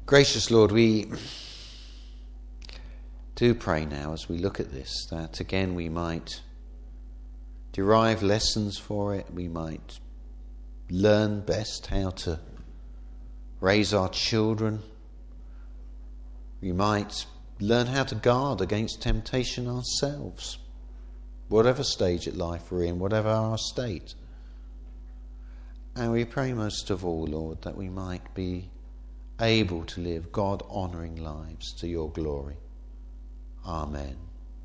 Gracious Lord, we do pray now as we look at this, that again we might derive lessons for it, we might learn best how to raise our children, we might learn how to guard against temptation ourselves, whatever stage of life we're in, whatever our state. And we pray most of all, Lord, that we might be able to live God-honouring lives to your glory. Amen.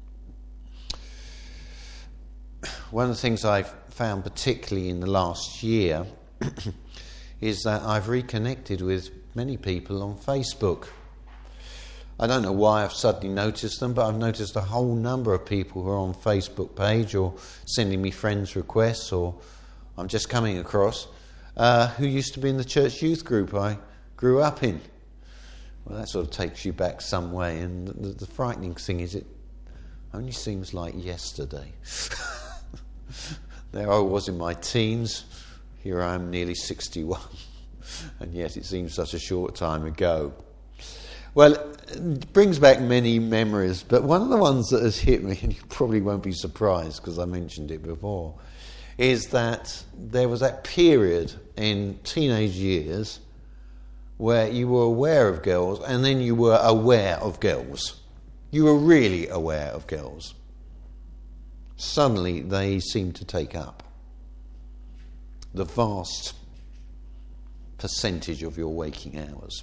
One of the things I've found particularly in the last year is that I've reconnected with many people on Facebook. I don't know why I've suddenly noticed them, but I've noticed a whole number of people who are on Facebook page or sending me friends requests, or I'm just coming across, who used to be in the church youth group I grew up in. Well, that sort of takes you back some way, and the frightening thing is it only seems like yesterday. There I was in my teens, here I am nearly 61, and yet it seems such a short time ago. Well, it brings back many memories, but one of the ones that has hit me, and you probably won't be surprised because I mentioned it before, is that there was that period in teenage years where you were aware of girls and then you were aware of girls. You were really aware of girls. Suddenly they seemed to take up the vast percentage of your waking hours.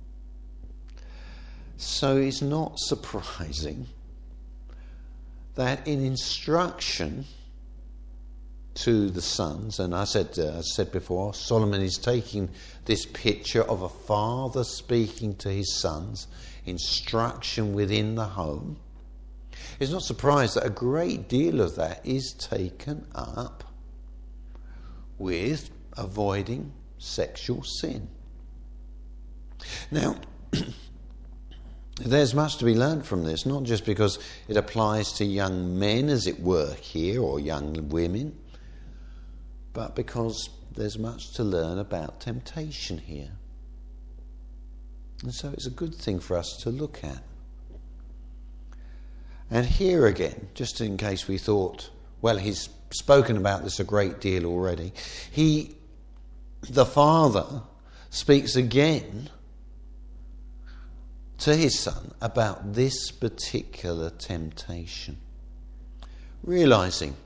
So it's not surprising that in instruction to the sons, and I said before, Solomon is taking this picture of a father speaking to his sons, instruction within the home. It's not surprised that a great deal of that is taken up with avoiding sexual sin. Now, there's much to be learned from this, not just because it applies to young men, as it were, here, or young women, but because there's much to learn about temptation here. And so it's a good thing for us to look at. And here again, just in case we thought, well, he's spoken about this a great deal already, the father, speaks again to his son about this particular temptation, realising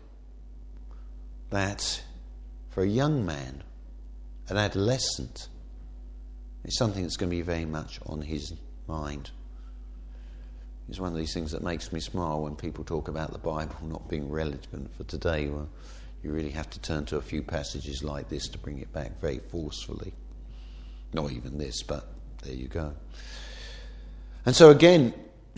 that for a young man, an adolescent, it's something that's going to be very much on his mind. It's one of these things that makes me smile when people talk about the Bible not being relevant for today. Well, you really have to turn to a few passages like this to bring it back very forcefully. Not even this, but there you go. And so again,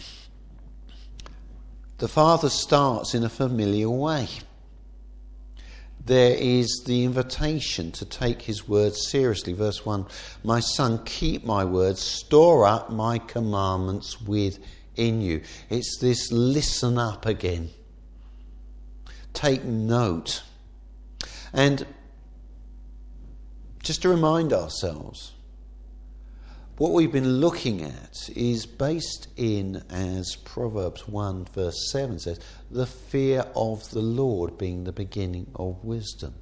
the father starts in a familiar way. There is the invitation to take his words seriously. Verse 1, my son, keep my words, store up my commandments within you. It's this listen up again. Take note. And just to remind ourselves, what we've been looking at is based in, as Proverbs 1 verse 7 says, the fear of the Lord being the beginning of wisdom.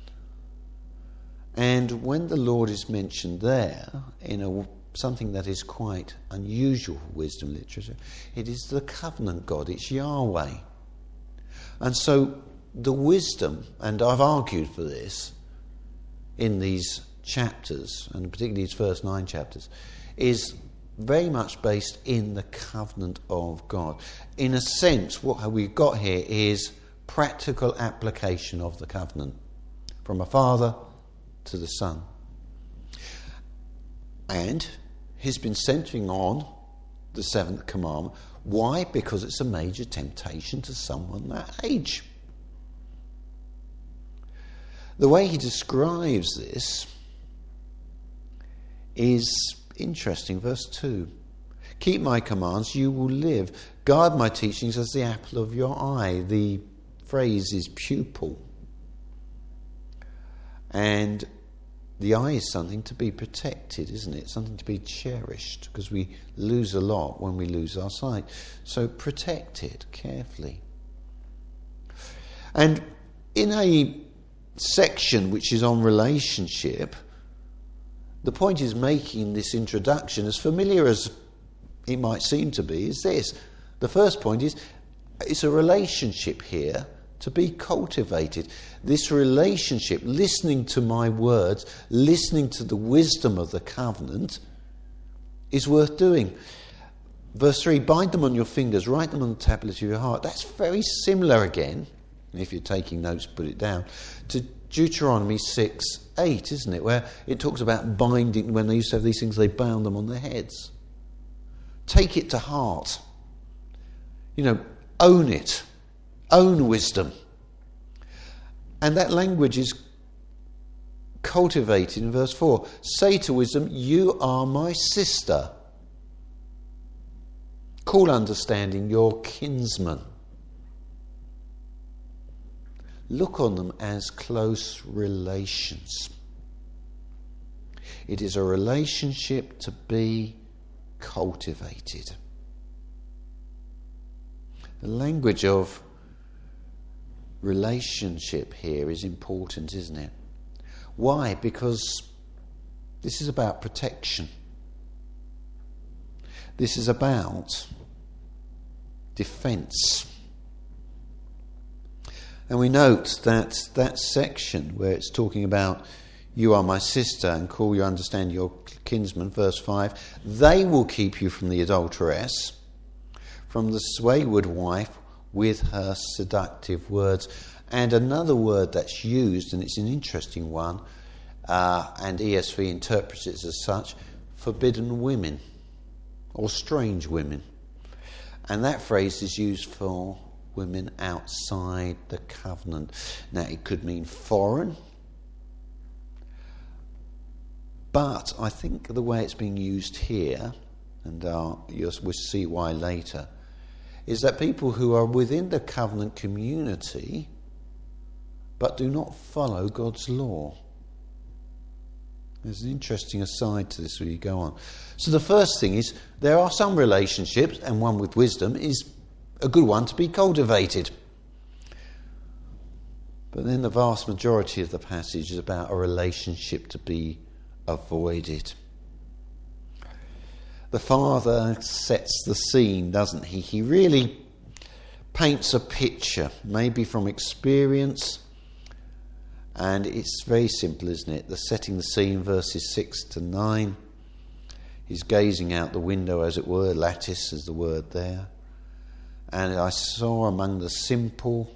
And when the Lord is mentioned there, in something that is quite unusual for wisdom literature, it is the covenant God, it's Yahweh. And so the wisdom, and I've argued for this in these chapters, and particularly these first 9 chapters, is very much based in the covenant of God. In a sense, what we've got here is practical application of the covenant from a father to the son. And he's been centering on the 7th commandment. Why? Because it's a major temptation to someone that age. The way he describes this is interesting. Verse 2, keep my commands, you will live. Guard my teachings as the apple of your eye. The phrase is pupil. And the eye is something to be protected, isn't it? Something to be cherished, because we lose a lot when we lose our sight. So protect it carefully. And in a section which is on relationship, the point is making this introduction, as familiar as it might seem to be, is this. The first point is, it's a relationship here to be cultivated. This relationship, listening to my words, listening to the wisdom of the covenant, is worth doing. Verse 3, bind them on your fingers, write them on the tablets of your heart. That's very similar again, if you're taking notes, put it down, to Deuteronomy 6:8, isn't it? Where it talks about binding, when they used to have these things, they bound them on their heads. Take it to heart. Own it. Own wisdom. And that language is cultivated in verse 4. Say to wisdom, you are my sister. Call understanding your kinsman. Look on them as close relations. It is a relationship to be cultivated. The language of relationship here is important, isn't it? Why? Because this is about protection. This is about defence. And we note that section where it's talking about you are my sister and call you understand your kinsman, verse 5, they will keep you from the adulteress, from the wayward wife with her seductive words. And another word that's used, and it's an interesting one, and ESV interprets it as such, forbidden women or strange women. And that phrase is used for women outside the covenant. Now, it could mean foreign, but I think the way it's being used here, and we'll see why later, is that people who are within the covenant community but do not follow God's law. There's an interesting aside to this when you go on. So the first thing is, there are some relationships, and one with wisdom is a good one to be cultivated. But then the vast majority of the passage is about a relationship to be avoided. The Father sets the scene, doesn't he? He really paints a picture, maybe from experience, and it's very simple, isn't it? The setting the scene, verses 6 to 9. He's gazing out the window, as it were, lattice is the word there. And I saw among the simple,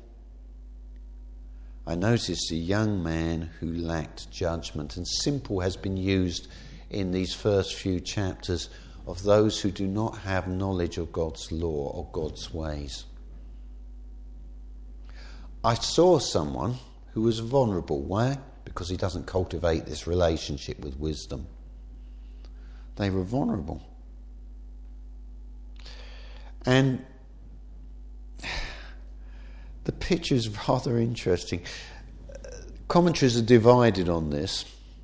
I noticed a young man who lacked judgment. And simple has been used in these first few chapters of those who do not have knowledge of God's law or God's ways. I saw someone who was vulnerable. Why? Because he doesn't cultivate this relationship with wisdom. They were vulnerable. And the picture is rather interesting. Commentaries are divided on this.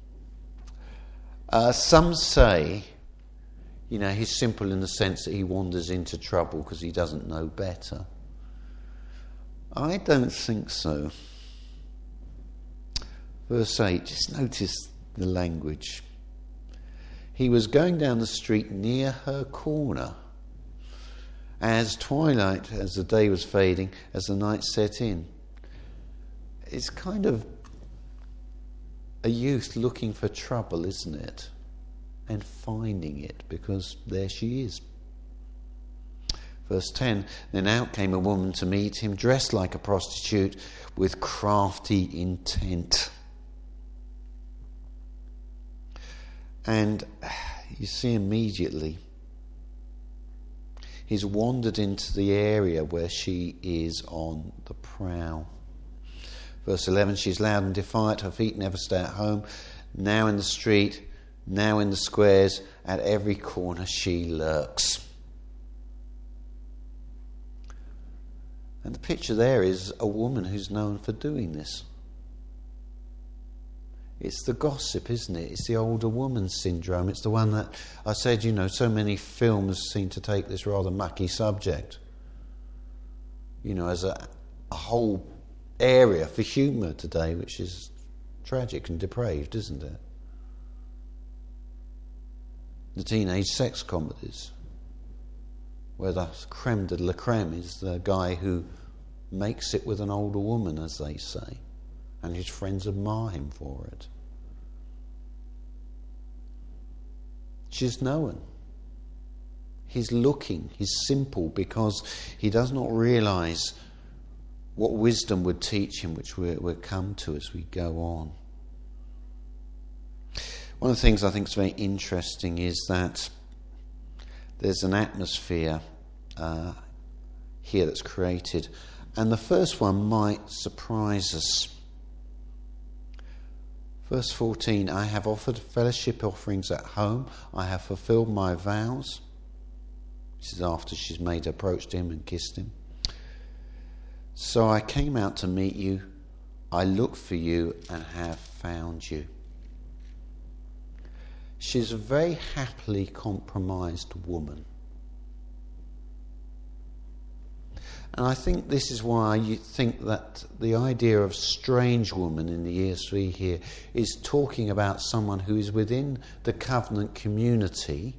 Some say, he's simple in the sense that he wanders into trouble because he doesn't know better. I don't think so. Verse 8, just notice the language. He was going down the street near her corner. As twilight, as the day was fading, as the night set in. It's kind of a youth looking for trouble, isn't it? And finding it, because there she is. Verse 10, then out came a woman to meet him, dressed like a prostitute, with crafty intent. And you see immediately, he's wandered into the area where she is on the prowl. Verse 11, she's loud and defiant, her feet never stay at home. Now in the street, now in the squares, at every corner she lurks. And the picture there is a woman who's known for doing this. It's the gossip, isn't it? It's the older woman syndrome. It's the one that I said, so many films seem to take this rather mucky subject, as a whole area for humour today, which is tragic and depraved, isn't it? The teenage sex comedies, where the creme de la creme is the guy who makes it with an older woman, as they say, and his friends admire him for it. She's known. He's looking, he's simple, because he does not realise what wisdom would teach him, which we'll come to as we go on. One of the things I think is very interesting is that there's an atmosphere here that's created, and the first one might surprise us. Verse 14, I have offered fellowship offerings at home, I have fulfilled my vows. This is after she's approached him and kissed him. So I came out to meet you, I looked for you and have found you. She's a very happily compromised woman. And I think this is why you think that the idea of strange woman in the ESV here is talking about someone who is within the covenant community,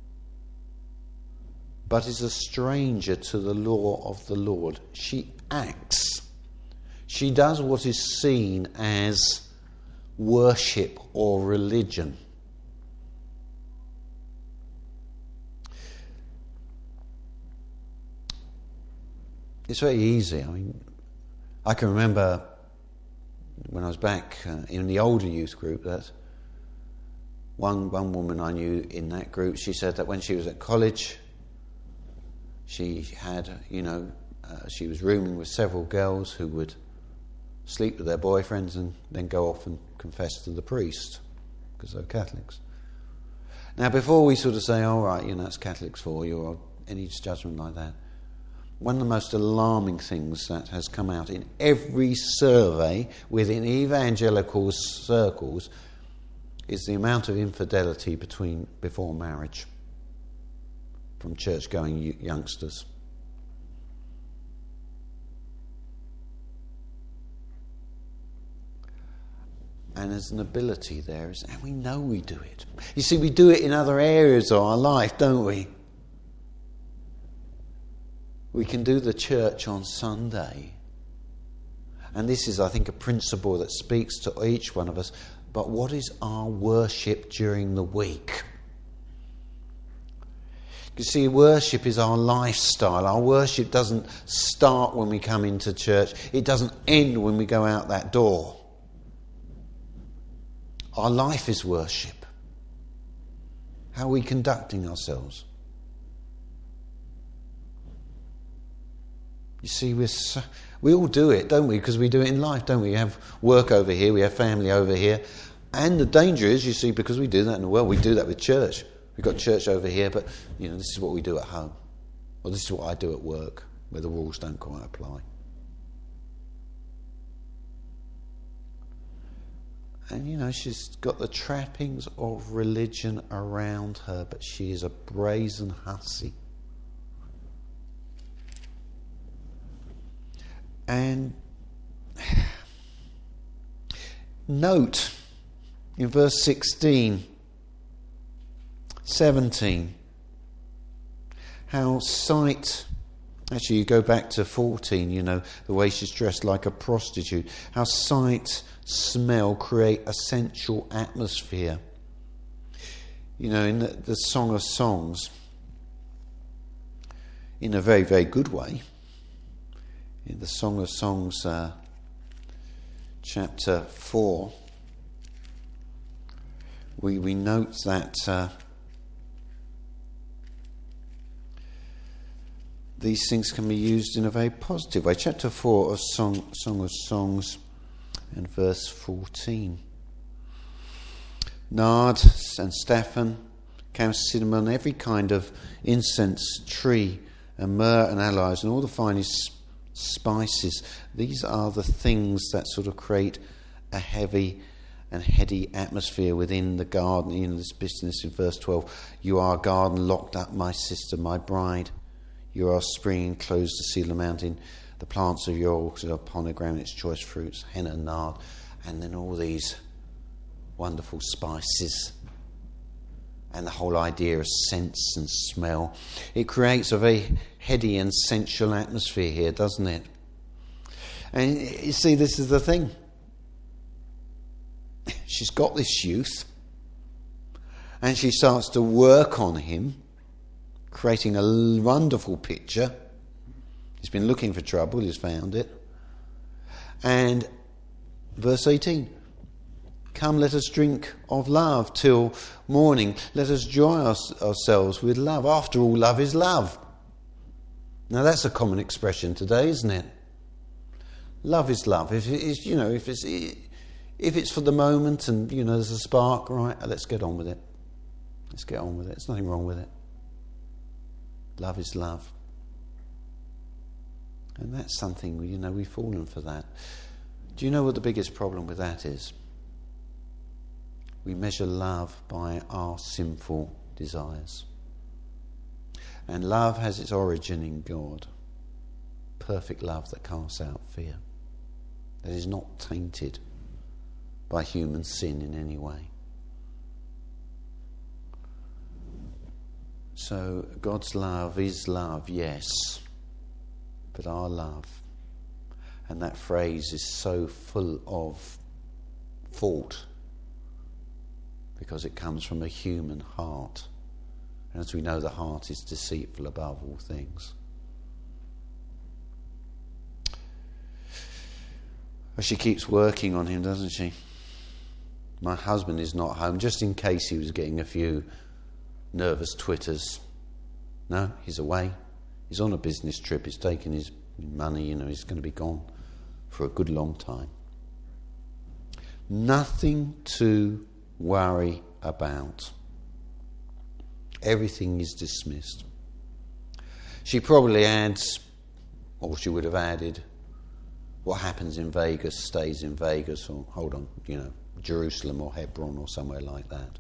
but is a stranger to the law of the Lord. She acts. She does what is seen as worship or religion. It's very easy. I can remember when I was back in the older youth group that one woman I knew in that group, she said that when she was at college, she had, she was rooming with several girls who would sleep with their boyfriends and then go off and confess to the priest because they were Catholics. Now, before we sort of say, all right, that's Catholics for you, or any judgment like that, one of the most alarming things that has come out in every survey within evangelical circles is the amount of infidelity before marriage from church-going youngsters. And there's an ability there, and we know we do it. You see, we do it in other areas of our life, don't we? We can do the church on Sunday. And this is, I think, a principle that speaks to each one of us. But what is our worship during the week? You see, worship is our lifestyle. Our worship doesn't start when we come into church. It doesn't end when we go out that door. Our life is worship. How are we conducting ourselves? You see, we all do it, don't we? Because we do it in life, don't we? We have work over here, we have family over here. And the danger is, you see, because we do that in the world, we do that with church. We've got church over here, but, this is what we do at home. Or this is what I do at work, where the rules don't quite apply. And, she's got the trappings of religion around her, but she is a brazen hussy. And note in verse 16, 17, how sight, actually you go back to 14, the way she's dressed like a prostitute, how sight, smell create a sensual atmosphere. In the Song of Songs, in a very, very good way, in the Song of Songs, chapter 4, we note that these things can be used in a very positive way. Chapter 4 of Song of Songs and verse 14. Nard and Stephan, cinnamon, every kind of incense tree, and myrrh and aloes, and all the finest spices. These are the things that sort of create a heavy and heady atmosphere within the garden. You know, this business in verse 12. You are a garden locked up, my sister, my bride. You are a spring enclosed to seal the mountain. The plants of your orchard are pomegranates, choice fruits, henna, nard, and then all these wonderful spices. And the whole idea of sense and smell. It creates a very heady and sensual atmosphere here, doesn't it? And you see, this is the thing. She's got this youth, and she starts to work on him, creating a wonderful picture. He's been looking for trouble, he's found it. And verse 18, come, let us drink of love till morning. Let us joy ourselves with love. After all, love is love. Now that's a common expression today, isn't it? Love is love. If it's for the moment and, there's a spark, right, let's get on with it. Let's get on with it. There's nothing wrong with it. Love is love. And that's something, we've fallen for that. Do you know what the biggest problem with that is? We measure love by our sinful desires. And love has its origin in God. Perfect love that casts out fear. That is not tainted by human sin in any way. So God's love is love, yes, but our love, and that phrase is so full of fault because it comes from a human heart, and as we know, the heart is deceitful above all things. Well, she keeps working on him, doesn't she? My husband is not home, just in case he was getting a few nervous twitters. No, he's away. He's on a business trip. He's taking his money, he's going to be gone for a good long time. Nothing to worry about. Everything is dismissed. She probably adds, or she would have added, what happens in Vegas stays in Vegas, or Jerusalem or Hebron or somewhere like that.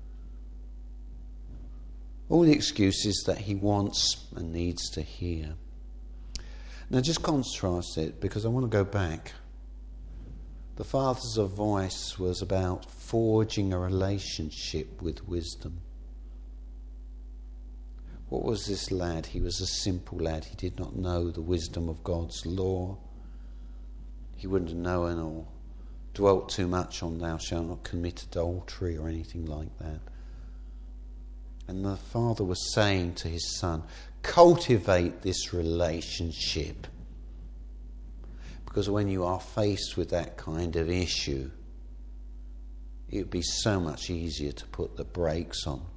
All the excuses that he wants and needs to hear. Now just contrast it, because I want to go back. The father's voice was about forging a relationship with wisdom. What was this lad? He was a simple lad. He did not know the wisdom of God's law. He wouldn't have known or dwelt too much on thou shalt not commit adultery or anything like that. And the father was saying to his son, cultivate this relationship. Because when you are faced with that kind of issue, it would be so much easier to put the brakes on.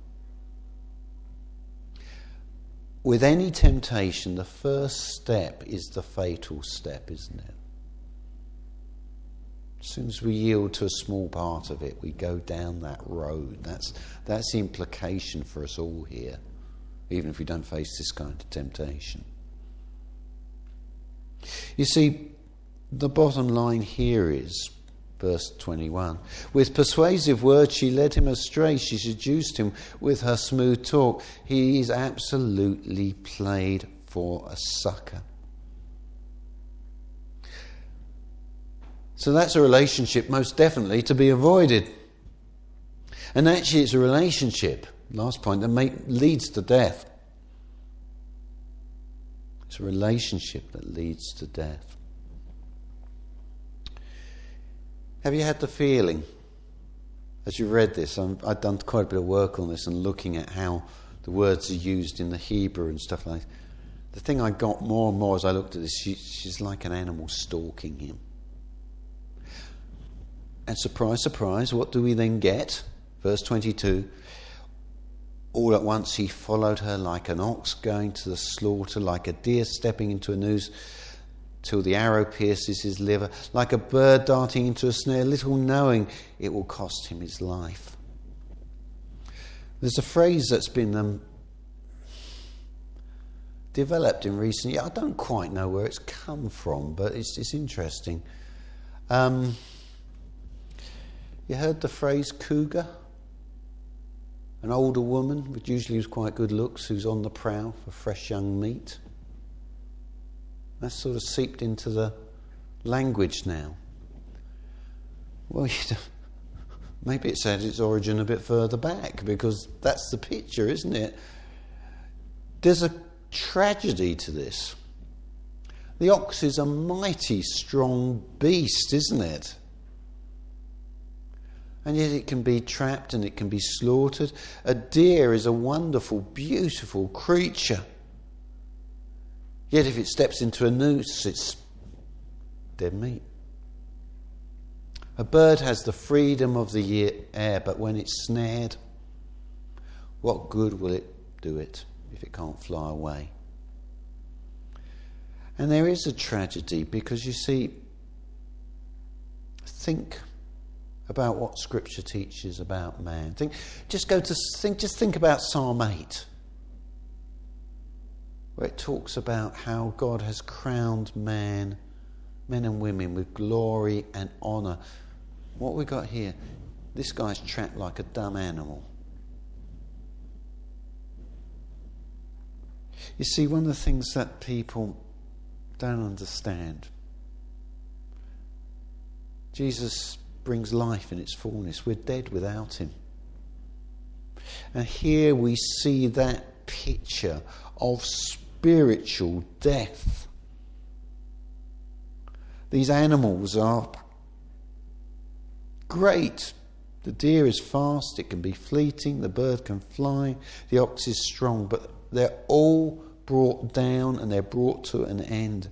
With any temptation, the first step is the fatal step, isn't it? As soon as we yield to a small part of it, we go down that road. That's the implication for us all here, even if we don't face this kind of temptation. You see, the bottom line here is, verse 21, with persuasive words she led him astray. She seduced him with her smooth talk. He is absolutely played for a sucker. So that's a relationship most definitely to be avoided. And actually it's a relationship, last point, that leads to death. It's a relationship that leads to death. Have you had the feeling, as you read this, I've done quite a bit of work on this and looking at how the words are used in the Hebrew and stuff like that. The thing I got more and more as I looked at this, she's like an animal stalking him. And surprise, surprise, what do we then get? Verse 22, all at once he followed her like an ox going to the slaughter, like a deer stepping into a noose, till the arrow pierces his liver, like a bird darting into a snare, little knowing it will cost him his life. There's a phrase that's been developed in recent years. I don't quite know where it's come from, but it's interesting. You heard the phrase cougar? An older woman, which usually has quite good looks, who's on the prowl for fresh young meat. That's sort of seeped into the language now. Well, maybe it's had its origin a bit further back, because that's the picture, isn't it? There's a tragedy to this. The ox is a mighty strong beast, isn't it? And yet it can be trapped and it can be slaughtered. A deer is a wonderful, beautiful creature. Yet if it steps into a noose, it's dead meat. A bird has the freedom of the air, but when it's snared, what good will it do it if it can't fly away? And there is a tragedy, because you see, think about what Scripture teaches about man. Just think about Psalm 8, where it talks about how God has crowned men and women with glory and honour. What we got here, this guy's trapped like a dumb animal. You see, one of the things that people don't understand, Jesus brings life in its fullness. We're dead without him. And here we see that picture of spiritual death. These animals are great. The deer is fast, it can be fleeting, the bird can fly, the ox is strong, but they're all brought down and they're brought to an end.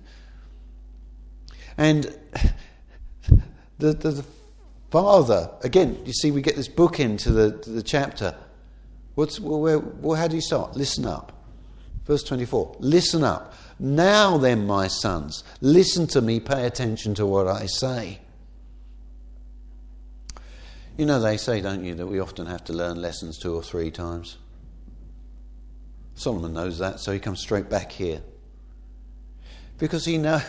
And the father, again, you see, we get this bookend to the chapter. How do you start? Listen up. Verse 24. Listen up. Now then, my sons, listen to me, pay attention to what I say. You know, they say, don't you, that we often have to learn lessons 2 or 3 times. Solomon knows that, so he comes straight back here. Because he knows,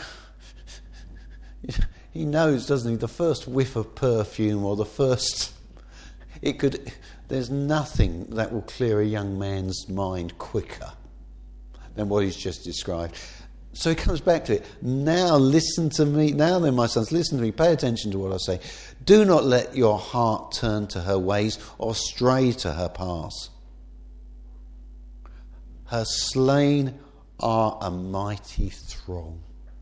doesn't he, the first whiff of perfume or the first... There's nothing that will clear a young man's mind quicker than what he's just described. So he comes back to it. Now listen to me. Now then, my sons, listen to me. Pay attention to what I say. Do not let your heart turn to her ways or stray to her paths. Her slain are a mighty throng.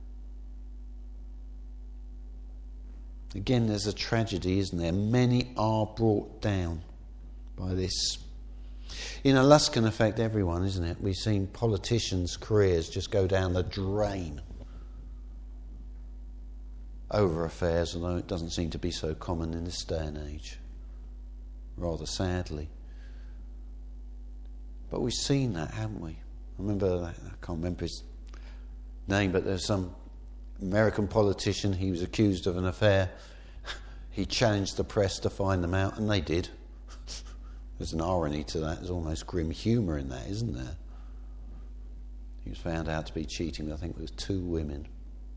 Again, there's a tragedy, isn't there? Many are brought down by this. You know, lust can affect everyone, isn't it? We've seen politicians' careers just go down the drain over affairs, although it doesn't seem to be so common in this day and age, rather sadly. But we've seen that, haven't we? I can't remember his name, but there's some American politician. He was accused of an affair. He challenged the press to find them out, and they did. There's an irony to that. There's almost grim humour in that, isn't there? He was found out to be cheating with, I think it was 2 women.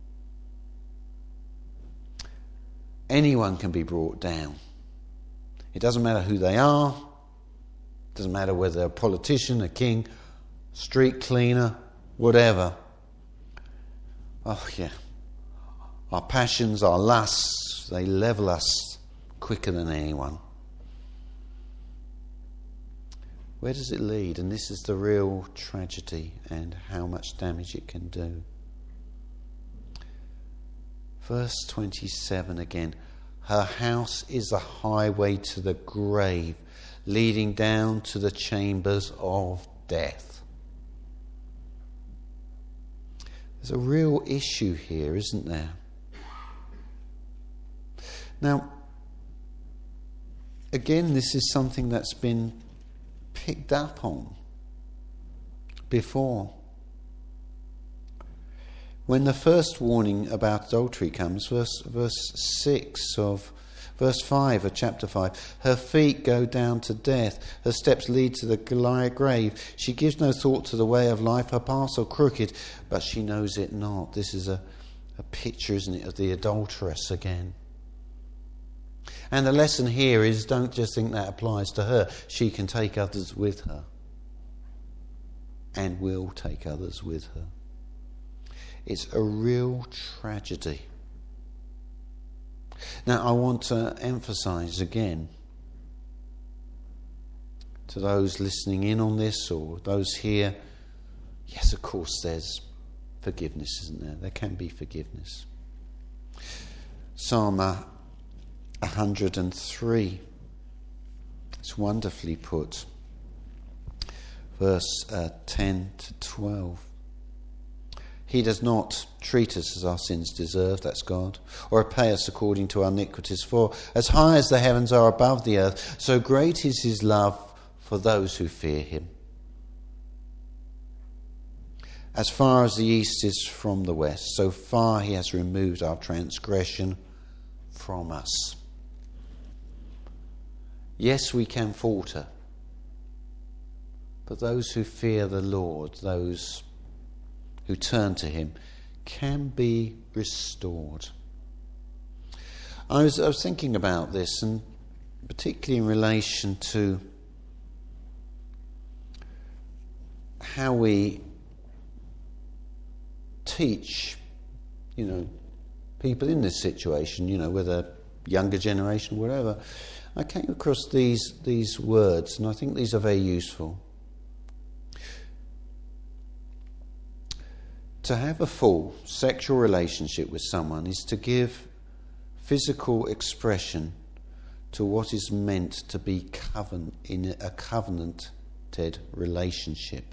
Anyone can be brought down. It doesn't matter who they are. It doesn't matter whether they're a politician, a king, street cleaner, whatever. Oh, yeah. Our passions, our lusts, they level us quicker than anyone. Where does it lead? And this is the real tragedy and how much damage it can do. Verse 27 again. Her house is a highway to the grave, leading down to the chambers of death. There's a real issue here, isn't there? Now, again, this is something that's been picked up on before. When the first warning about adultery comes, verse 5 of chapter 5, her feet go down to death, her steps lead to the grave. She gives no thought to the way of life, her paths are crooked, but she knows it not. This is a picture, isn't it, of the adulteress again. And the lesson here is, don't just think that applies to her. She can take others with her. And will take others with her. It's a real tragedy. Now, I want to emphasise again to those listening in on this or those here, yes, of course, there's forgiveness, isn't there? There can be forgiveness. Psalm 103. It's wonderfully put. Verse 10 to 12. He does not treat us as our sins deserve, that's God, or repay us according to our iniquities. For as high as the heavens are above the earth, so great is his love for those who fear him. As far as the east is from the west, so far he has removed our transgression from us. Yes, we can falter, but those who fear the Lord, those who turn to him, can be restored. I was thinking about this, and particularly in relation to how we teach, people in this situation, whether younger generation or whatever. I came across these words, and I think these are very useful. To have a full sexual relationship with someone is to give physical expression to what is meant to be in a covenanted relationship.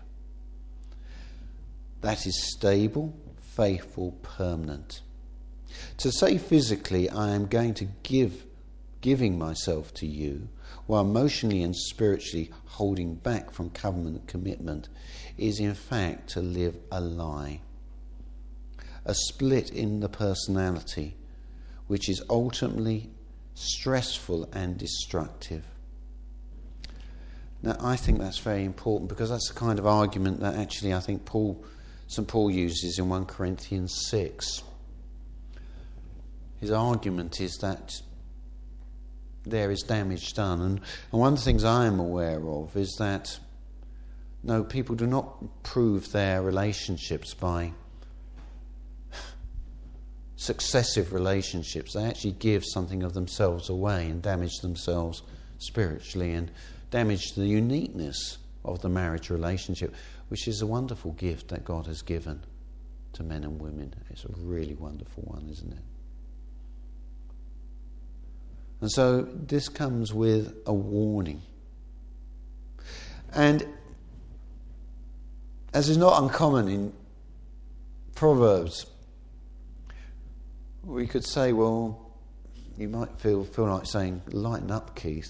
That is stable, faithful, permanent. To say physically, I am going to giving myself to you, while emotionally and spiritually holding back from covenant commitment, is in fact to live a lie. A split in the personality, which is ultimately stressful and destructive. Now, I think that's very important, because that's the kind of argument that actually I think St. Paul uses in 1 Corinthians 6. His argument is that there is damage done. And one of the things I am aware of is that, no, people do not prove their relationships by successive relationships. They actually give something of themselves away and damage themselves spiritually and damage the uniqueness of the marriage relationship, which is a wonderful gift that God has given to men and women. It's a really wonderful one, isn't it? And so this comes with a warning. And as is not uncommon in Proverbs, we could say, well, you might feel like saying, lighten up, Keith.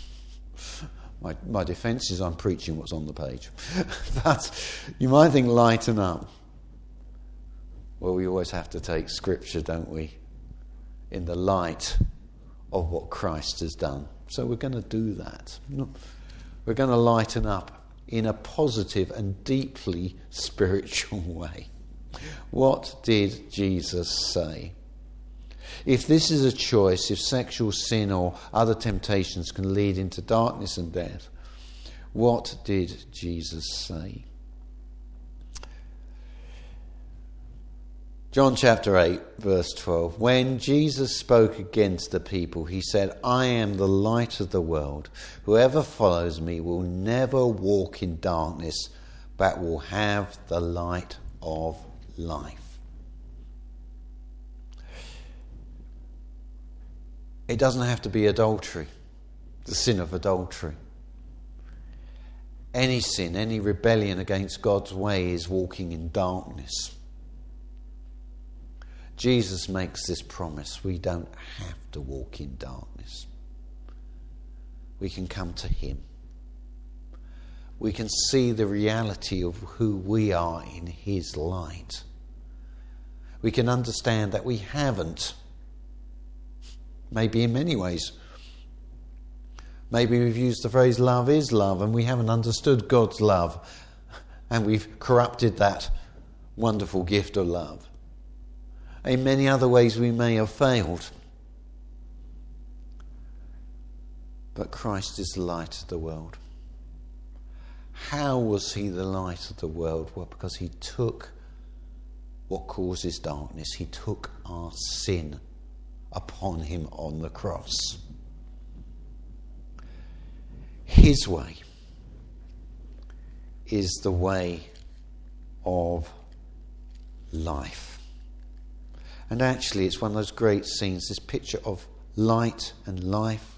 My defence is I'm preaching what's on the page. But you might think, lighten up. Well, we always have to take Scripture, don't we, in the light of what Christ has done. So we're going to do that. We're going to lighten up in a positive and deeply spiritual way. What did Jesus say? If this is a choice, if sexual sin or other temptations can lead into darkness and death, what did Jesus say? John chapter 8, verse 12. When Jesus spoke against the people, he said, I am the light of the world. Whoever follows me will never walk in darkness, but will have the light of life. It doesn't have to be adultery, the sin of adultery. Any sin, any rebellion against God's way is walking in darkness. Jesus makes this promise. We don't have to walk in darkness. We can come to him. We can see the reality of who we are in his light. We can understand that we haven't. Maybe in many ways. Maybe we've used the phrase love is love and we haven't understood God's love and we've corrupted that wonderful gift of love. In many other ways we may have failed. But Christ is the light of the world. How was he the light of the world? Well, because he took what causes darkness. He took our sin upon him on the cross. His way is the way of life. And actually it's one of those great scenes, this picture of light and life.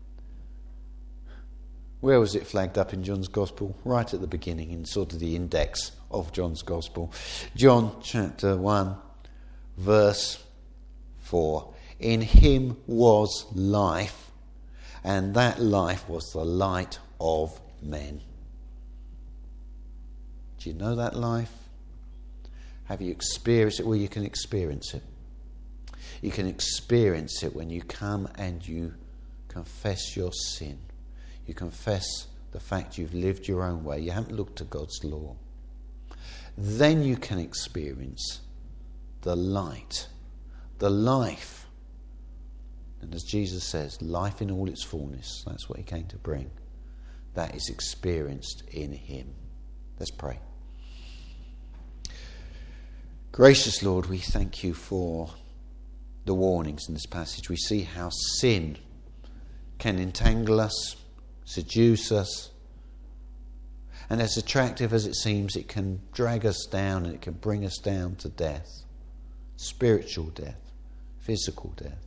Where was it flagged up in John's Gospel? Right at the beginning, in sort of the index of John's Gospel. John chapter 1, verse 4. In him was life, and that life was the light of men. Do you know that life? Have you experienced it? Well, you can experience it. You can experience it when you come and you confess your sin. You confess the fact you've lived your own way. You haven't looked to God's law. Then you can experience the light, the life. And as Jesus says, life in all its fullness. That's what he came to bring. That is experienced in him. Let's pray. Gracious Lord, we thank you for the warnings in this passage. We see how sin can entangle us, seduce us, and as attractive as it seems, it can drag us down and it can bring us down to death, spiritual death, physical death.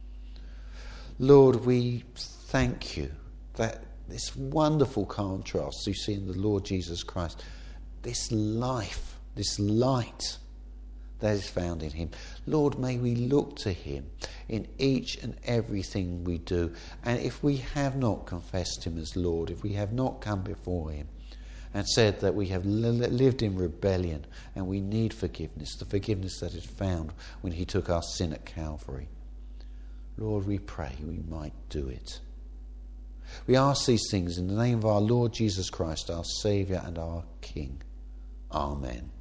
Lord, we thank you that this wonderful contrast you see in the Lord Jesus Christ, this life, this light that is found in him. Lord, may we look to him in each and everything we do. And if we have not confessed him as Lord, if we have not come before him and said that we have lived in rebellion and we need forgiveness, the forgiveness that is found when he took our sin at Calvary, Lord, we pray we might do it. We ask these things in the name of our Lord Jesus Christ, our Saviour and our King. Amen.